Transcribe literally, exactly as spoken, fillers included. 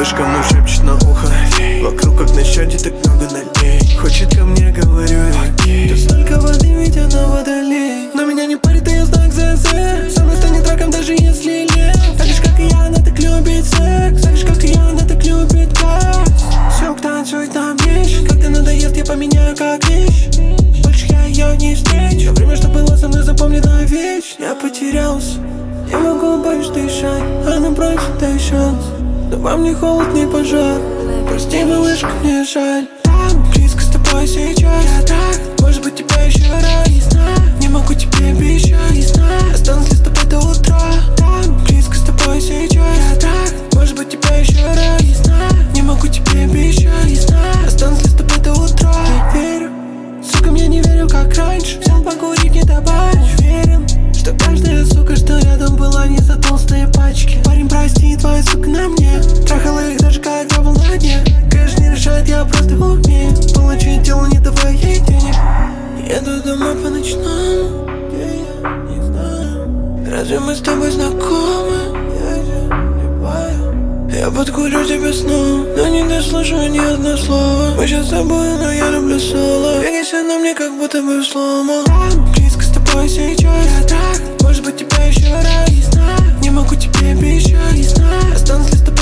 Малышка мной шепчет на ухо, вокруг как на счете так много налей. Хочет ко мне, говорю я, тут столько воды, ведь она водолей. Но меня не парит ее знак ЗЗ, со мной станет раком, даже если лет. Так же как и я, она так любит секс, так же как и я, она так любит газ. Все, танцует нам вещь, когда надоест, я поменяю как вещь. Больше я ее не встречу, время, что было со мной, запомнит навечно. Я потерялся, не могу больше дышать, она просит, дай шанс. Но вам не холод, не пожар. Прости, малышка, мне жаль. Там, близко с тобой сейчас. Я так, может быть, тебя еще рано. Не знаю, не могу тебе обещать. Не знаю, останусь ли с тобой до утра. Там, близко с тобой сейчас. Я так, может быть, тебя еще рано. Не знаю, не могу тебе обещать. Не знаю, останусь ли с тобой до утра. Не верю, сука, мне не верю, как раньше. Взял покурить, не добавишь. Уверен, что каждая сука, что рядом была, не за толстые пачки. Парень, прости, твоя сука на мне. Трахала их даже как я был на дне. Конечно, не решает, я просто в уме. Получить дело, не давай ей денег. Еду домой по ночному, где я не знаю. Разве мы с тобой знакомы? Я же не пою. Я подкурю тебя снова, но не дослушаю ни одно слово. Мы сейчас с тобой, но я люблю соло. Двигайся на мне, как будто бы в слоумо. Там, близко с тобой сейчас. Я так, может быть, тебя еще рано. Не знаю, не могу тебе обещать. Не знаю, останусь ли с тобой